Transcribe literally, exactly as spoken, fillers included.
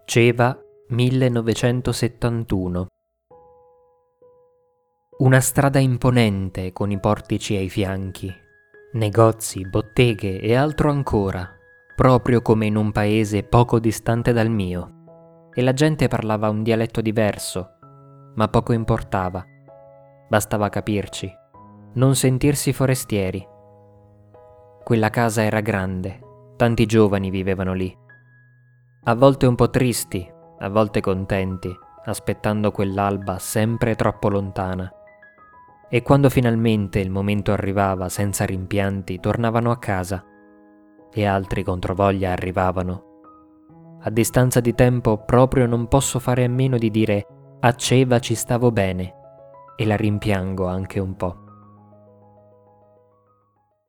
Ceva millenovecentosettantuno. Una strada imponente con i portici ai fianchi, negozi, botteghe e altro ancora, proprio come in un paese poco distante dal mio, e la gente parlava un dialetto diverso, ma poco importava, bastava capirci, non sentirsi forestieri. Quella casa era grande, tanti giovani vivevano lì, a volte un po' tristi, a volte contenti, aspettando quell'alba sempre troppo lontana. E quando finalmente il momento arrivava senza rimpianti, tornavano a casa, e altri controvoglia arrivavano. A distanza di tempo proprio non posso fare a meno di dire: a Ceva ci stavo bene, e la rimpiango anche un po'.